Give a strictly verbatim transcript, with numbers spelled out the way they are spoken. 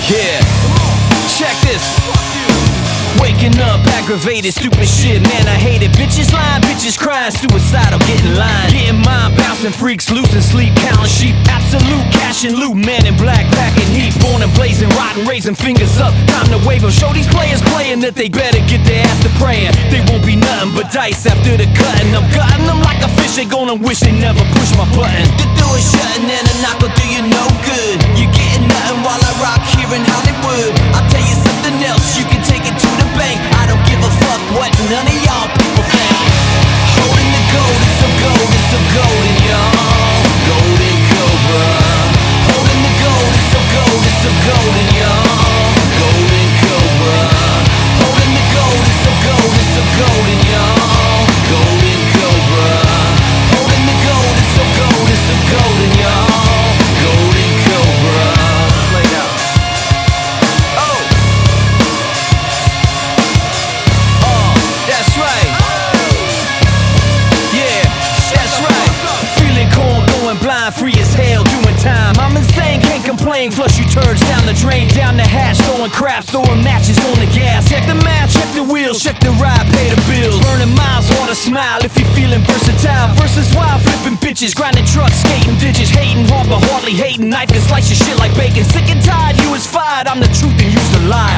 Yeah, check this. Waking up, aggravated, stupid shit, man, I hate it. Bitches lying, bitches crying, suicidal, getting lined. Getting mind, bouncing freaks, losing sleep, counting sheep. Absolute cash and loot, man in black, packing heat. Born and blazing, rotten, raising fingers up. Time to wave them, show these players playing that they better get their ass to praying. They won't be nothing but dice after the cutting. I'm gutting them like a fish, they gonna wish they never pushed my button. The door is shutting and a knock will do you no good. You're getting nothing while I rock here in Hollywood. I'll tell you something else, you can take it to the bank. I don't give a fuck what none of y'all people think. Holding the gold, it's so gold, it's so golden, y'all. Golden Cobra. Holding the gold, it's so gold, it's so golden, y'all. Golden Cobra. Holding the gold, it's so gold, it's so golden, y'all. Golden Cobra. Holding the gold, it's so gold, it's so golden, y'all. Golden Cobra. Play now. Oh. That's right. Yeah, that's right. Feeling cold, going blind, free as hell, doing time. I'm insane, can't complain. Flush you turds down the drain, down the hatch, throwing craps, throwing matches on the gas. Check the match, check the wheels, check the ride, pay the bills. Burning miles, wanna smile if you're feeling versatile. Versus wild, flipping bitches, grinding trucks, skating ditches, hating hard but hardly hating. Knife and slice your shit like bacon. Sick and tired, you was fired. I'm the truth and used to lie.